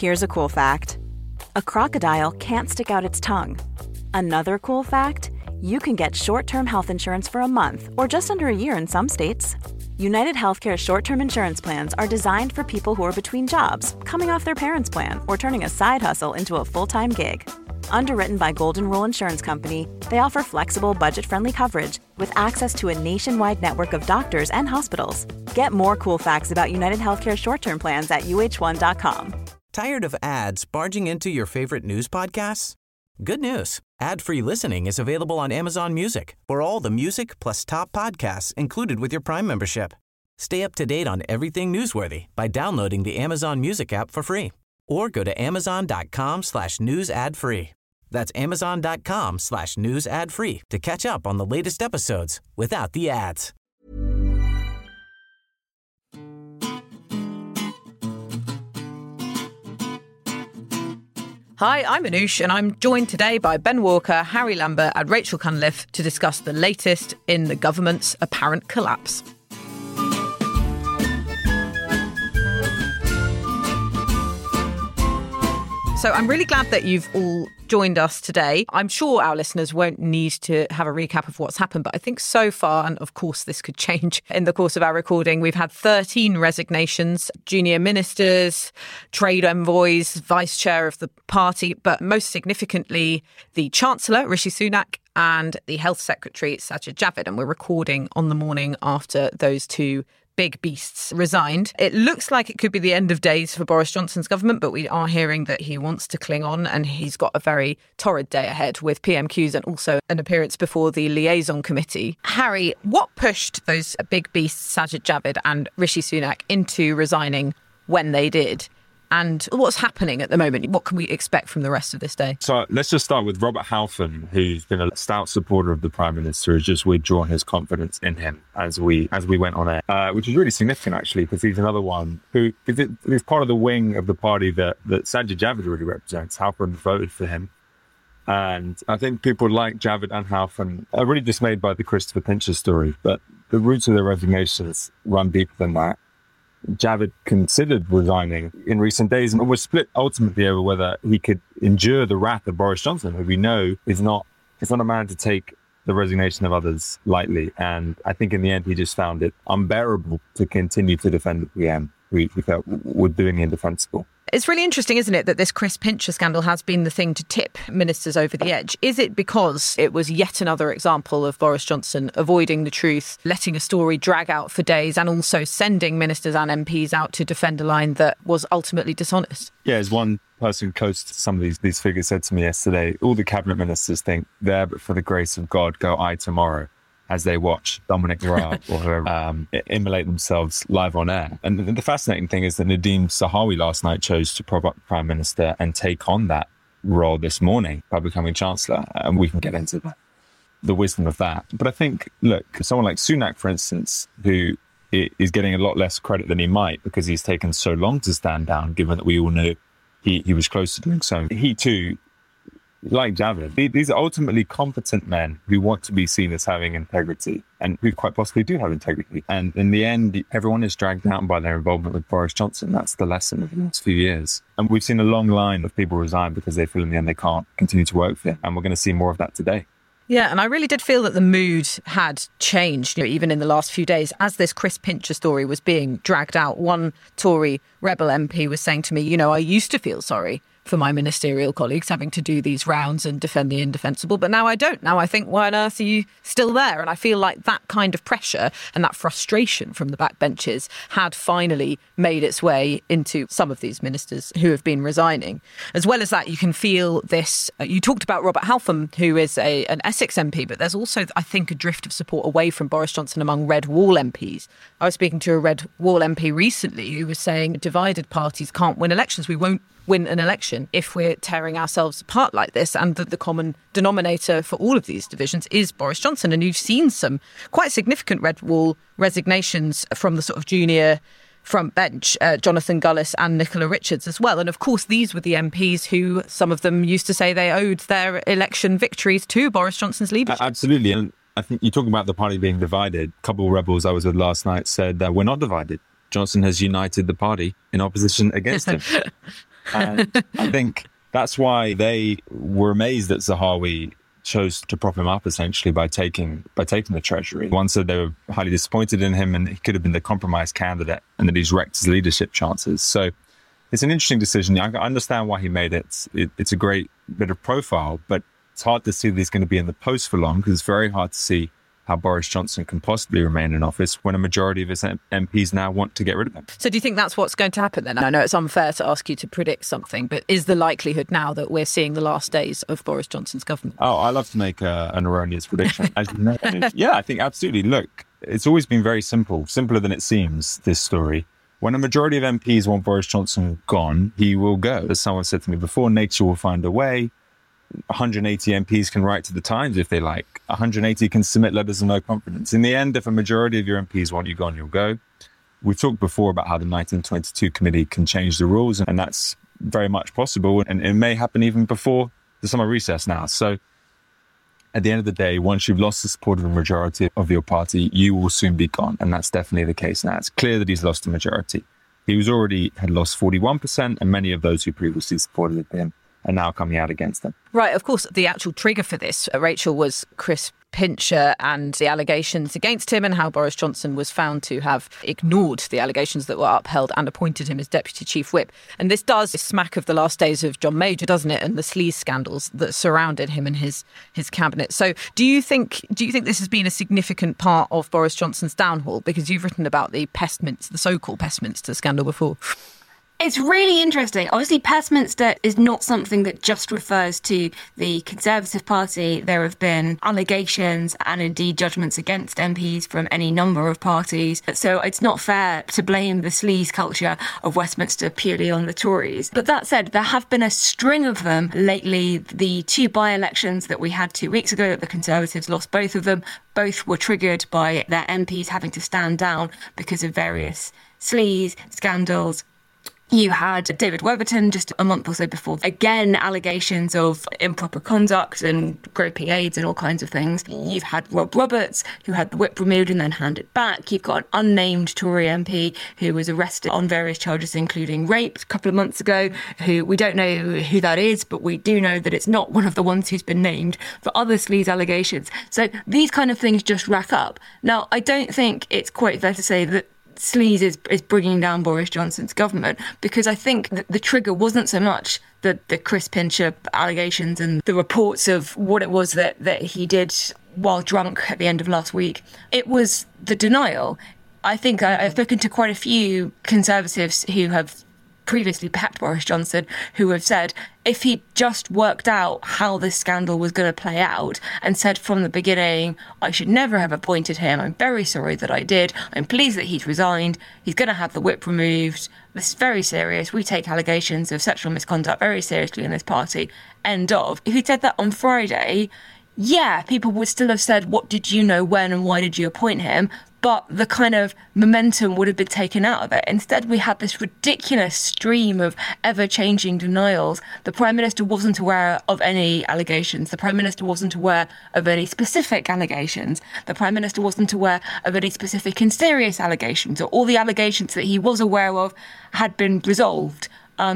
Here's a cool fact. A crocodile can't stick out its tongue. Another cool fact, you can get short-term health insurance for a month or just under a year in some states. United Healthcare short-term insurance plans are designed for people who are between jobs, coming off their parents' plan, or turning a side hustle into a full-time gig. Underwritten by Golden Rule Insurance Company, they offer flexible, budget-friendly coverage with access to a nationwide network of doctors and hospitals. Get more cool facts about United Healthcare short-term plans at uh1.com. Tired of ads barging into your favorite news podcasts? Good news. Ad-free listening is available on Amazon Music for all the music plus top podcasts included with your Prime membership. Stay up to date on everything newsworthy by downloading the Amazon Music app for free or go to amazon.com/news ad free. That's amazon.com/news ad free to catch up on the latest episodes without the ads. Hi, I'm Anoush, and I'm joined today by Ben Walker, Harry Lambert and Rachel Cunliffe to discuss the latest in the government's apparent collapse. So I'm really glad that you've all joined us today. I'm sure our listeners won't need to have a recap of what's happened, but I think so far, and of course this could change in the course of our recording, we've had 13 resignations, junior ministers, trade envoys, vice chair of the party, but most significantly, the Chancellor, Rishi Sunak, and the Health Secretary, Sajid Javid. And we're recording on the morning after those two big beasts resigned. It looks like it could be the end of days for Boris Johnson's government, but we are hearing that he wants to cling on, and he's got a very torrid day ahead with PMQs and also an appearance before the liaison committee. Harry, what pushed those big beasts, Sajid Javid and Rishi Sunak, into resigning when they did? And what's happening at the moment? What can we expect from the rest of this day? So let's just start with Robert Halfon, who's been a stout supporter of the Prime Minister, has just withdrawn his confidence in him as we went on air, which is really significant, actually, because he's another one who is part of the wing of the party that Sajid Javid really represents. Halfon voted for him. And I think people like Javid and Halfon are really dismayed by the Christopher Pincher story, but the roots of their resignations run deeper than that. Javid considered resigning in recent days and was split ultimately over whether he could endure the wrath of Boris Johnson, who we know is not a man to take the resignation of others lightly. And I think in the end, he just found it unbearable to continue to defend the PM, who he felt were doing the indefensible. It's really interesting, isn't it, that this Chris Pincher scandal has been the thing to tip ministers over the edge. Is it because it was yet another example of Boris Johnson avoiding the truth, letting a story drag out for days, and also sending ministers and MPs out to defend a line that was ultimately dishonest? Yeah, as one person close to some of these figures said to me yesterday, all the cabinet ministers think, there but for the grace of God go I tomorrow, as they watch Dominic Raab or whoever immolate themselves live on air. And the fascinating thing is that Nadhim Zahawi last night chose to prop up the Prime Minister and take on that role this morning by becoming Chancellor. And we can get into the wisdom of that. But I think, look, someone like Sunak, for instance, who is getting a lot less credit than he might because he's taken so long to stand down, given that we all know he was close to doing so. He too, like Javid, these are ultimately competent men who want to be seen as having integrity and who quite possibly do have integrity. And in the end, everyone is dragged down by their involvement with Boris Johnson. That's the lesson of the last few years. And we've seen a long line of people resign because they feel in the end they can't continue to work for him. And we're going to see more of that today. Yeah, and I really did feel that the mood had changed, even in the last few days. As this Chris Pincher story was being dragged out, one Tory Rebel MP was saying to me, I used to feel sorry for my ministerial colleagues having to do these rounds and defend the indefensible. But now I don't. Now I think, why on earth are you still there? And I feel like that kind of pressure and that frustration from the backbenches had finally made its way into some of these ministers who have been resigning. As well as that, you can feel this. You talked about Robert Halfon, who is an Essex MP, but there's also, I think, a drift of support away from Boris Johnson among Red Wall MPs. I was speaking to a Red Wall MP recently who was saying divided parties can't win elections. We won't win an election if we're tearing ourselves apart like this, and that the common denominator for all of these divisions is Boris Johnson. And you've seen some quite significant Red Wall resignations from the sort of junior front bench, Jonathan Gullis and Nicola Richards as well. And of course, these were the MPs who, some of them used to say they owed their election victories to Boris Johnson's leadership. Absolutely. And I think you talk about the party being divided. A couple of rebels I was with last night said that we're not divided. Johnson has united the party in opposition against him. And I think that's why they were amazed that Zahawi chose to prop him up essentially by taking the Treasury. One said they were highly disappointed in him and he could have been the compromise candidate and that he's wrecked his leadership chances. So it's an interesting decision. I understand why he made it. It's a great bit of profile, but it's hard to see that he's going to be in the post for long because it's very hard to see how Boris Johnson can possibly remain in office when a majority of his MPs now want to get rid of him. So do you think that's what's going to happen then? I know it's unfair to ask you to predict something, but is the likelihood now that we're seeing the last days of Boris Johnson's government? Oh, I love to make an erroneous prediction. As you know. Yeah, I think absolutely. Look, it's always been very simple, simpler than it seems, this story. When a majority of MPs want Boris Johnson gone, he will go. As someone said to me before, nature will find a way. 180 MPs can write to the Times if they like. 180 can submit letters of no confidence. In the end, if a majority of your MPs want you gone, you'll go. We've talked before about how the 1922 committee can change the rules, and that's very much possible. And it may happen even before the summer recess now. So at the end of the day, once you've lost the support of a majority of your party, you will soon be gone. And that's definitely the case now. It's clear that he's lost the majority. He had lost 41%, and many of those who previously supported him are now coming out against them. Right, of course, the actual trigger for this, Rachel, was Chris Pincher and the allegations against him and how Boris Johnson was found to have ignored the allegations that were upheld and appointed him as Deputy Chief Whip. And this does smack of the last days of John Major, doesn't it? And the sleaze scandals that surrounded him and his cabinet. So do you think this has been a significant part of Boris Johnson's downfall? Because you've written about the so-called Pestminster scandal before. It's really interesting. Obviously, Pestminster is not something that just refers to the Conservative Party. There have been allegations and indeed judgments against MPs from any number of parties. So it's not fair to blame the sleaze culture of Westminster purely on the Tories. But that said, there have been a string of them lately. The two by-elections that we had 2 weeks ago, the Conservatives lost both of them. Both were triggered by their MPs having to stand down because of various sleaze scandals. You had David Weberton just a month or so before. Again, allegations of improper conduct and groping aids and all kinds of things. You've had Rob Roberts, who had the whip removed and then handed back. You've got an unnamed Tory MP who was arrested on various charges, including rape, a couple of months ago, who we don't know who that is, but we do know that it's not one of the ones who's been named for other sleaze allegations. So these kind of things just rack up. Now, I don't think it's quite fair to say that sleaze is bringing down Boris Johnson's government, because I think the trigger wasn't so much the Chris Pincher allegations and the reports of what it was that he did while drunk at the end of last week. It was the denial. I think I've spoken to quite a few Conservatives who have previously backed Boris Johnson, who have said if he just worked out how this scandal was going to play out and said from the beginning, I should never have appointed him, I'm very sorry that I did, I'm pleased that he's resigned, he's going to have the whip removed, this is very serious, we take allegations of sexual misconduct very seriously in this party, end of. If he'd said that on Friday, yeah, people would still have said, what did you know when and why did you appoint him? But the kind of momentum would have been taken out of it. Instead, we had this ridiculous stream of ever-changing denials. The Prime Minister wasn't aware of any allegations. The Prime Minister wasn't aware of any specific allegations. The Prime Minister wasn't aware of any specific and serious allegations, or all the allegations that he was aware of had been resolved.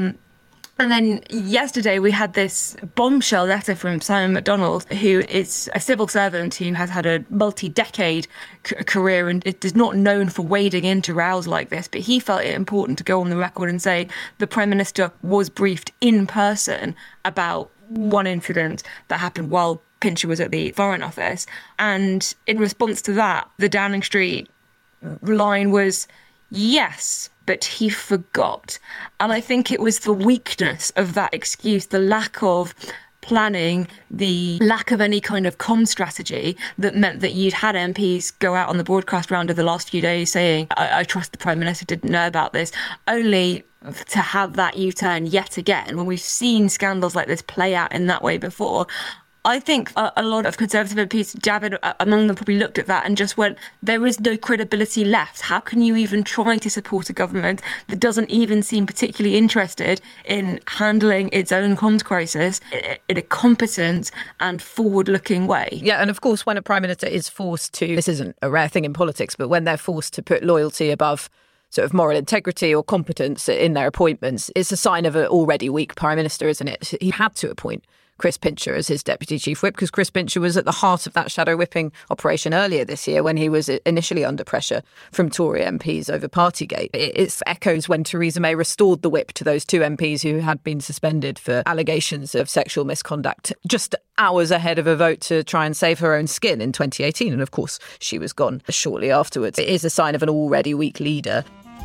And then yesterday we had this bombshell letter from Simon MacDonald, who is a civil servant who has had a multi-decade career and is not known for wading into rows like this. But he felt it important to go on the record and say the Prime Minister was briefed in person about one incident that happened while Pincher was at the Foreign Office. And in response to that, the Downing Street line was, yes, but he forgot. And I think it was the weakness of that excuse, the lack of planning, the lack of any kind of comm strategy that meant that you'd had MPs go out on the broadcast round of the last few days saying, I trust the Prime Minister didn't know about this, only to have that U-turn yet again when we've seen scandals like this play out in that way before. I think a lot of Conservative MPs, Javid among them, probably looked at that and just went, there is no credibility left. How can you even try to support a government that doesn't even seem particularly interested in handling its own comms crisis in a competent and forward-looking way? Yeah, and of course, when a Prime Minister is forced to, this isn't a rare thing in politics, but when they're forced to put loyalty above sort of moral integrity or competence in their appointments, it's a sign of an already weak Prime Minister, isn't it? He had to appoint Chris Pincher as his Deputy Chief Whip because Chris Pincher was at the heart of that shadow whipping operation earlier this year when he was initially under pressure from Tory MPs over Partygate. It echoes when Theresa May restored the whip to those two MPs who had been suspended for allegations of sexual misconduct just hours ahead of a vote to try and save her own skin in 2018. And of course, she was gone shortly afterwards. It is a sign of an already weak leader.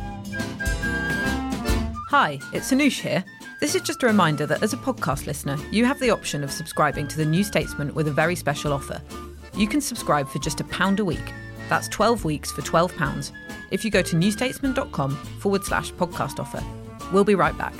Hi, it's Anoush here. This is just a reminder that as a podcast listener, you have the option of subscribing to The New Statesman with a very special offer. You can subscribe for just £1 a week. That's 12 weeks for £12 if you go to newstatesman.com/podcast offer. We'll be right back.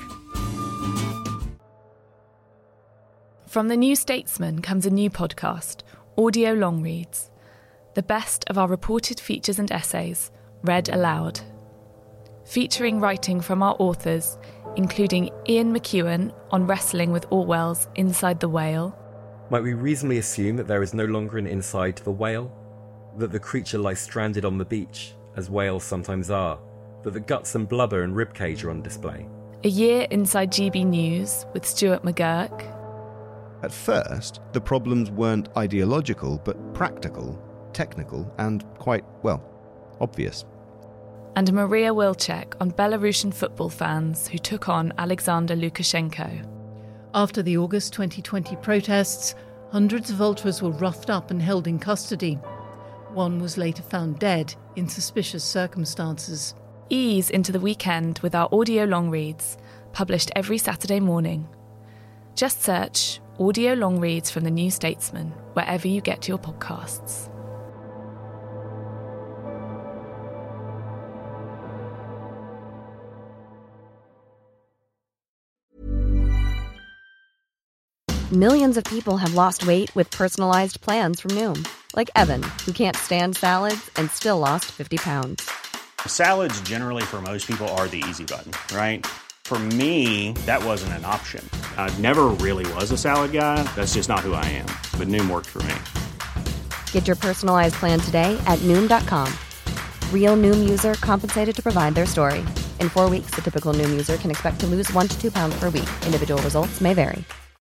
From The New Statesman comes a new podcast, Audio Long Reads. The best of our reported features and essays, read aloud. Featuring writing from our authors, including Ian McEwan on wrestling with Orwell's Inside the Whale. Might we reasonably assume that there is no longer an inside to the whale? That the creature lies stranded on the beach, as whales sometimes are? That the guts and blubber and ribcage are on display? A year inside GB News with Stuart McGurk. At first, the problems weren't ideological, but practical, technical, and quite, well, obvious. And Maria Wilczek on Belarusian football fans who took on Alexander Lukashenko. After the August 2020 protests, hundreds of ultras were roughed up and held in custody. One was later found dead in suspicious circumstances. Ease into the weekend with our audio long reads, published every Saturday morning. Just search Audio Long Reads from The New Statesman wherever you get your podcasts. Millions of people have lost weight with personalized plans from Noom. Like Evan, who can't stand salads and still lost 50 pounds. Salads generally for most people are the easy button, right? For me, that wasn't an option. I never really was a salad guy. That's just not who I am. But Noom worked for me. Get your personalized plan today at Noom.com. Real Noom user compensated to provide their story. In 4 weeks, the typical Noom user can expect to lose 1 to 2 pounds per week. Individual results may vary.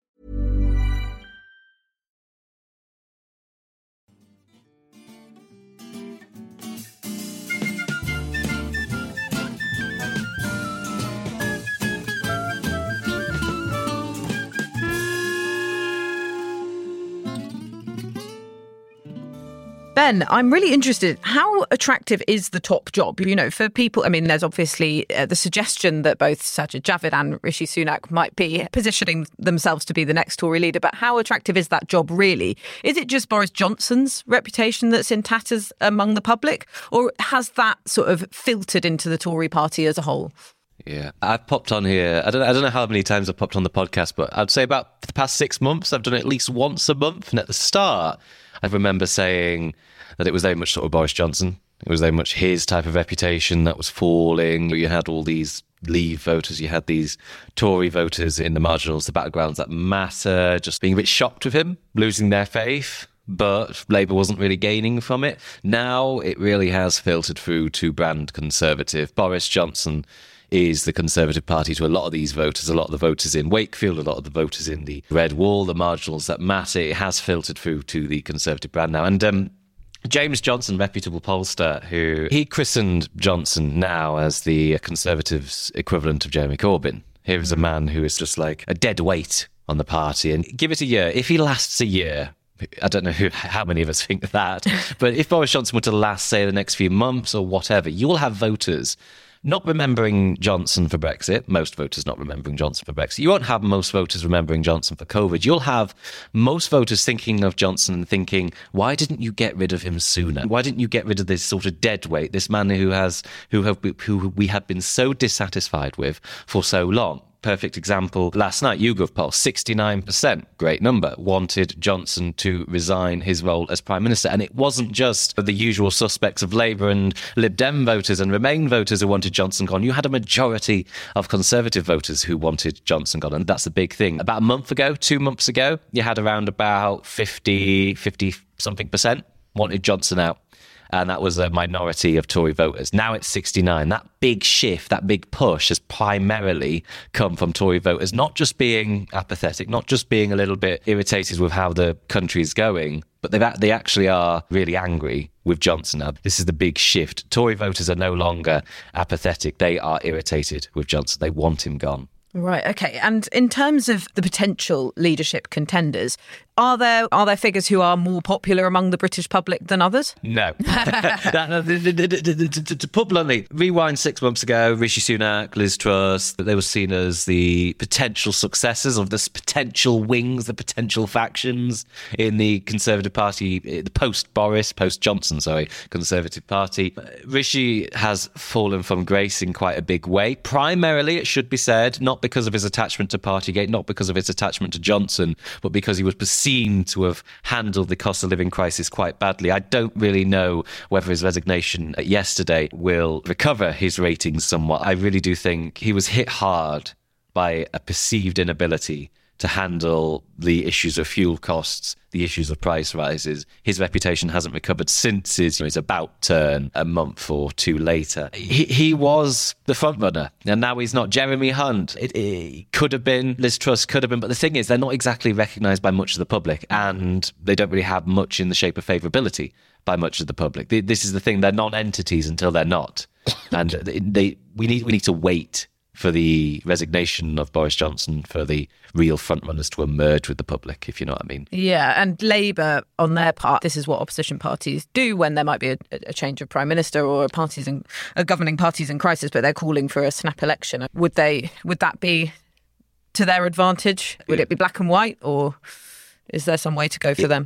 Ben, I'm really interested. How attractive is the top job? You know, for people, I mean, there's obviously the suggestion that both Sajid Javid and Rishi Sunak might be positioning themselves to be the next Tory leader. But how attractive is that job really? Is it just Boris Johnson's reputation that's in tatters among the public? Or has that sort of filtered into the Tory party as a whole? Yeah, I've popped on here. I don't know how many times I've popped on the podcast, but I'd say about the past 6 months, I've done it at least once a month. And at the start, I remember saying that it was very much sort of Boris Johnson. It was very much his type of reputation that was falling. You had all these Leave voters, you had these Tory voters in the marginals, the battlegrounds that matter, just being a bit shocked with him, losing their faith. But Labour wasn't really gaining from it. Now it really has filtered through to brand Conservative. Boris Johnson is the Conservative Party to a lot of these voters, a lot of the voters in Wakefield, a lot of the voters in the Red Wall, the marginals that matter. It has filtered through to the Conservative brand now. And James Johnson, reputable pollster, who he christened Johnson now as the Conservatives' equivalent of Jeremy Corbyn. Here is a man who is just like a dead weight on the party. And give it a year. If he lasts a year, I don't know how many of us think that, but if Boris Johnson were to last, say, the next few months or whatever, you will have voters not remembering Johnson for Brexit, most voters not remembering Johnson for Brexit. You won't have most voters remembering Johnson for COVID. You'll have most voters thinking of Johnson and thinking, why didn't you get rid of him sooner? Why didn't you get rid of this sort of dead weight, this man who we have been so dissatisfied with for so long? Perfect example, last night, YouGov poll, 69%, great number, wanted Johnson to resign his role as Prime Minister. And it wasn't just the usual suspects of Labour and Lib Dem voters and Remain voters who wanted Johnson gone. You had a majority of Conservative voters who wanted Johnson gone. And that's the big thing. About a month ago, 2 months ago, you had around about 50-something% wanted Johnson out. and that was a minority of Tory voters. Now it's 69. That big shift, that big push has primarily come from Tory voters not just being apathetic, not just being a little bit irritated with how the country is going, but they actually are really angry with Johnson now. This is the big shift. Tory voters are no longer apathetic. They are irritated with Johnson. They want him gone. Right, okay. And in terms of the potential leadership contenders, are there figures who are more popular among the British public than others? No. To put bluntly, rewind 6 months ago, Rishi Sunak, Liz Truss, they were seen as the potential successors of this potential wings, the potential factions in the Conservative Party, the post-Boris, post-Johnson, Conservative Party. Rishi has fallen from grace in quite a big way. Primarily, it should be said, not because of his attachment to Partygate, not because of his attachment to Johnson, but because he was seen to have handled the cost of living crisis quite badly. I don't really know whether his resignation yesterday will recover his ratings somewhat. I really do think he was hit hard by a perceived inability to handle the issues of fuel costs, the issues of price rises. His reputation hasn't recovered since his about turn a month or two later. He was the front runner, and now he's not. Jeremy Hunt, it could have been, Liz Truss could have been, but the thing is, they're not exactly recognised by much of the public, and they don't really have much in the shape of favourability by much of the public. This is the thing, they're non-entities until they're not. And we need to wait for the resignation of Boris Johnson for the real frontrunners to emerge with the public, if you know what I mean. Yeah, and Labour, on their part, this is what opposition parties do when there might be a change of prime minister or governing parties in crisis, but they're calling for a snap election. Would that be to their advantage? Would it be black and white, or is there some way to go for them?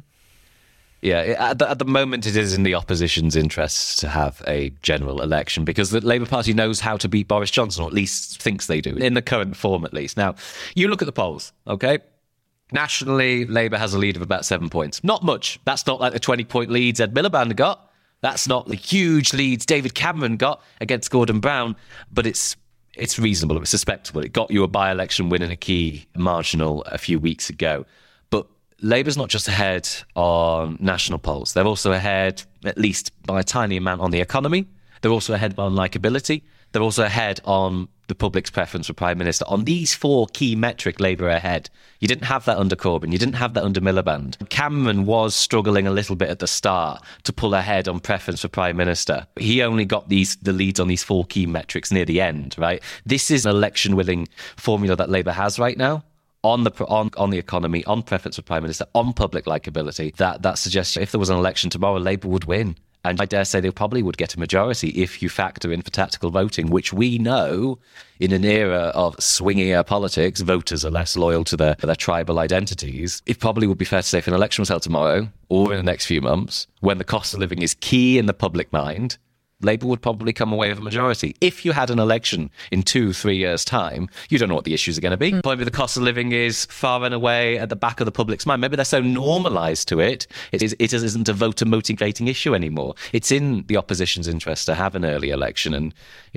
Yeah, at the moment it is in the opposition's interests to have a general election because the Labour Party knows how to beat Boris Johnson, or at least thinks they do, in the current form at least. Now, you look at the polls, okay? Nationally, Labour has a lead of about 7 points. Not much. That's not like the 20-point leads Ed Miliband got. That's not the huge leads David Cameron got against Gordon Brown, but it's reasonable, it's respectable. It got you a by-election win in a key marginal a few weeks ago. Labour's not just ahead on national polls. They're also ahead, at least by a tiny amount, on the economy. They're also ahead on likeability. They're also ahead on the public's preference for Prime Minister. On these four key metrics, Labour are ahead. You didn't have that under Corbyn. You didn't have that under Miliband. Cameron was struggling a little bit at the start to pull ahead on preference for Prime Minister. He only got the leads on these four key metrics near the end, right? This is an election-winning formula that Labour has right now. On the economy, on preference for Prime Minister, on public likeability, that suggests if there was an election tomorrow, Labour would win. And I dare say they probably would get a majority if you factor in for tactical voting, which we know in an era of swingier politics, voters are less loyal to their tribal identities. It probably would be fair to say if an election was held tomorrow or in the next few months, when the cost of living is key in the public mind, Labour would probably come away with a majority. If you had an election in 2-3 years' time, you don't know what the issues are going to be. Maybe the cost of living is far and away at the back of the public's mind. Maybe they're so normalised to it, it isn't a voter-motivating issue anymore. It's in the opposition's interest to have an early election. And,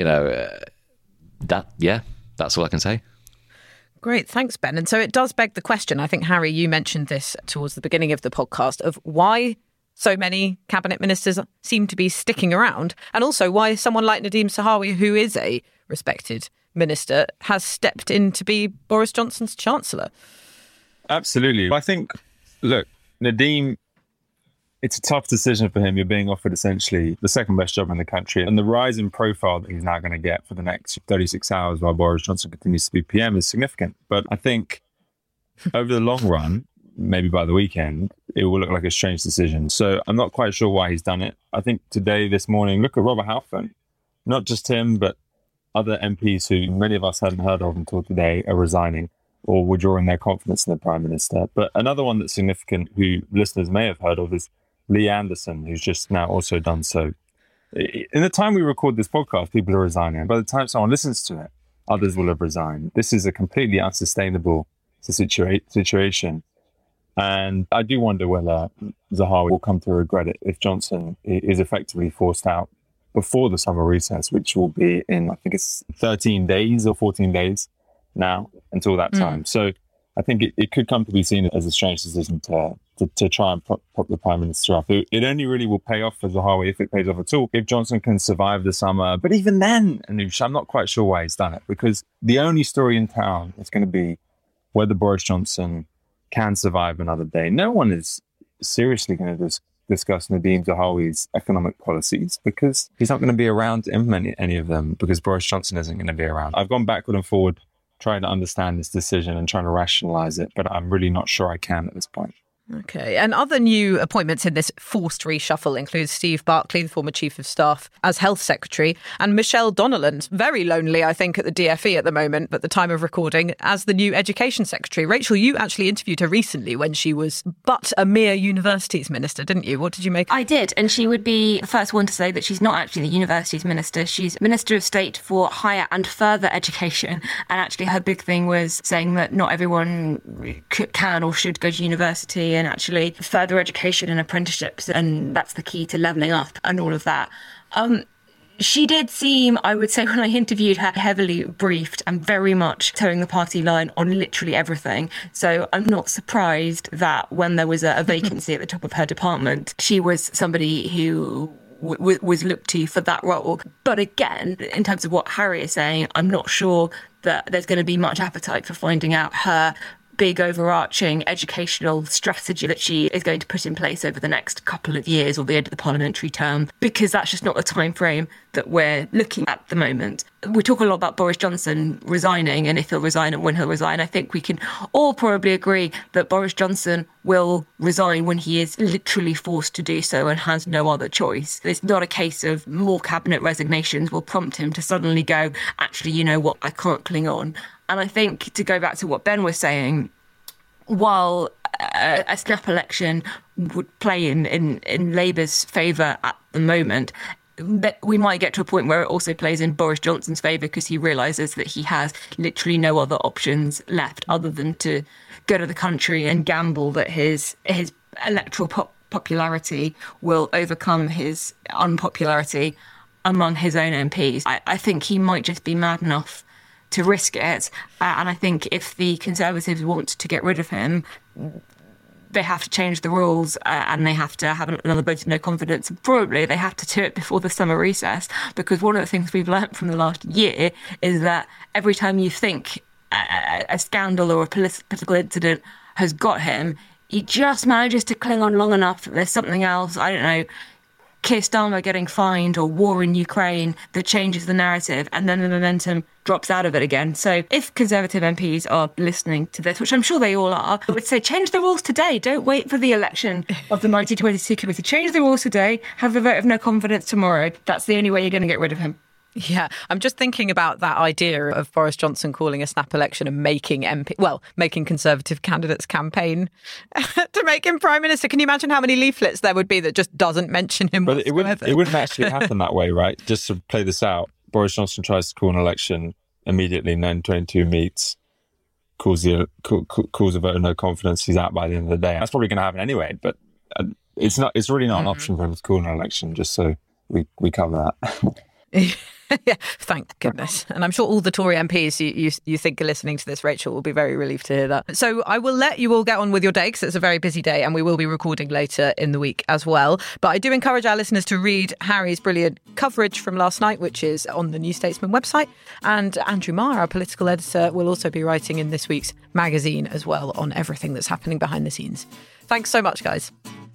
that's all I can say. Great, thanks, Ben. And so it does beg the question, I think, Harry, you mentioned this towards the beginning of the podcast, of why so many cabinet ministers seem to be sticking around, and also why someone like Nadhim Zahawi, who is a respected minister, has stepped in to be Boris Johnson's chancellor. Absolutely. I think, look, Nadhim, it's a tough decision for him. You're being offered essentially the second best job in the country, and the rise in profile that he's now going to get for the next 36 hours while Boris Johnson continues to be PM is significant. But I think over the long run, maybe by the weekend, it will look like a strange decision. So I'm not quite sure why he's done it. I think this morning, look at Robert Halfon. Not just him, but other MPs who many of us hadn't heard of until today are resigning or withdrawing their confidence in the Prime Minister. But another one that's significant, who listeners may have heard of, is Lee Anderson, who's just now also done so. In the time we record this podcast, people are resigning. By the time someone listens to it, others will have resigned. This is a completely unsustainable situation. And I do wonder whether Zahawi will come to regret it if Johnson is effectively forced out before the summer recess, which will be in, I think it's 13 days or 14 days now until that time. So I think it could come to be seen as a strange decision to to try and prop the Prime Minister up. It only really will pay off for Zahawi, if it pays off at all, if Johnson can survive the summer. But even then, Anoush, I'm not quite sure why he's done it, because the only story in town is going to be whether Boris Johnson can survive another day. No one is seriously going to discuss Nadhim Zahawi's economic policies, because he's not going to be around to implement any of them, because Boris Johnson isn't going to be around. I've gone backward and forward trying to understand this decision and trying to rationalize it, but I'm really not sure I can at this point. Okay. And other new appointments in this forced reshuffle include Steve Barclay, the former Chief of Staff, as Health Secretary, and Michelle Donnellan, very lonely, I think, at the DFE at the moment, at the time of recording, as the new Education Secretary. Rachel, you actually interviewed her recently when she was but a mere Universities Minister, didn't you? What did you make? I did, and she would be the first one to say that she's not actually the Universities Minister. She's Minister of State for Higher and Further Education, and actually her big thing was saying that not everyone can or should go to university, and actually further education and apprenticeships, and that's the key to levelling up and all of that. She did seem, I would say, when I interviewed her, heavily briefed and very much towing the party line on literally everything. So I'm not surprised that when there was a vacancy at the top of her department, she was somebody who was looked to for that role. But again, in terms of what Harry is saying, I'm not sure that there's going to be much appetite for finding out her big overarching educational strategy that she is going to put in place over the next couple of years or the end of the parliamentary term, because that's just not the time frame that we're looking at the moment. We talk a lot about Boris Johnson resigning and if he'll resign and when he'll resign. I think we can all probably agree that Boris Johnson will resign when he is literally forced to do so and has no other choice. It's not a case of more cabinet resignations will prompt him to suddenly go, actually, you know what, I can't cling on. And I think, to go back to what Ben was saying, while a snap election would play in Labour's favour at the moment, we might get to a point where it also plays in Boris Johnson's favour, because he realises that he has literally no other options left other than to go to the country and gamble that his electoral popularity will overcome his unpopularity among his own MPs. I think he might just be mad enough to risk it. And I think if the Conservatives want to get rid of him, they have to change the rules and they have to have another vote of no confidence. Probably they have to do it before the summer recess, because one of the things we've learnt from the last year is that every time you think a scandal or a political incident has got him, he just manages to cling on long enough that there's something else, I don't know, Keir Starmer getting fined or war in Ukraine, that changes the narrative, and then the momentum drops out of it again. So if Conservative MPs are listening to this, which I'm sure they all are, I would say change the rules today. Don't wait for the election of the 1922 committee. Change the rules today. Have the vote of no confidence tomorrow. That's the only way you're going to get rid of him. Yeah, I'm just thinking about that idea of Boris Johnson calling a snap election and making Conservative candidates campaign to make him Prime Minister. Can you imagine how many leaflets there would be that just doesn't mention him whatsoever? But it wouldn't actually happen that way, right? Just to play this out, Boris Johnson tries to call an election immediately, and then 22 meets, calls a vote of no confidence. He's out by the end of the day. That's probably going to happen anyway, but it's really not an option for him to call an election, just so we cover that. Yeah, thank goodness. And I'm sure all the Tory MPs you think are listening to this, Rachel, will be very relieved to hear that. So I will let you all get on with your day, because it's a very busy day and we will be recording later in the week as well. But I do encourage our listeners to read Harry's brilliant coverage from last night, which is on the New Statesman website. And Andrew Marr, our political editor, will also be writing in this week's magazine as well on everything that's happening behind the scenes. Thanks so much, guys.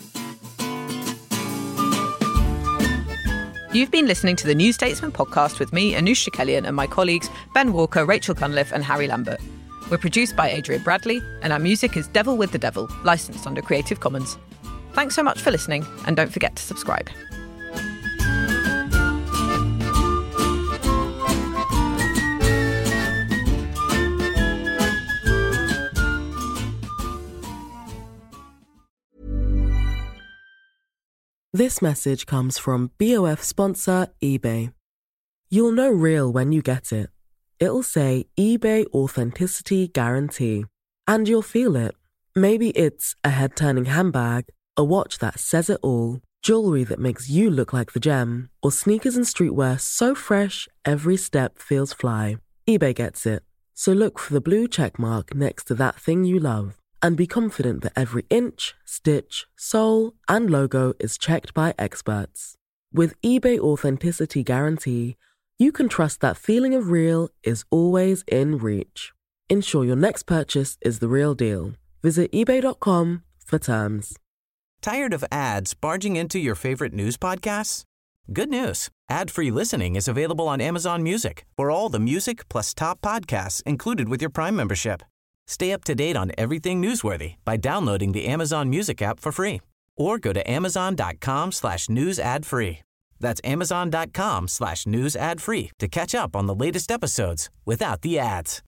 You've been listening to the New Statesman podcast with me, Anoush Chakelian, and my colleagues Ben Walker, Rachel Cunliffe and Harry Lambert. We're produced by Adrian Bradley, and our music is Devil with the Devil, licensed under Creative Commons. Thanks so much for listening, and don't forget to subscribe. This message comes from BOF sponsor eBay. You'll know real when you get it. It'll say eBay Authenticity Guarantee. And you'll feel it. Maybe it's a head-turning handbag, a watch that says it all, jewelry that makes you look like the gem, or sneakers and streetwear so fresh every step feels fly. eBay gets it. So look for the blue check mark next to that thing you love. And be confident that every inch, stitch, sole, and logo is checked by experts. With eBay Authenticity Guarantee, you can trust that feeling of real is always in reach. Ensure your next purchase is the real deal. Visit ebay.com for terms. Tired of ads barging into your favorite news podcasts? Good news. Ad-free listening is available on Amazon Music for all the music plus top podcasts included with your Prime membership. Stay up to date on everything newsworthy by downloading the Amazon Music app for free or go to amazon.com/news ad free. That's amazon.com/news ad free to catch up on the latest episodes without the ads.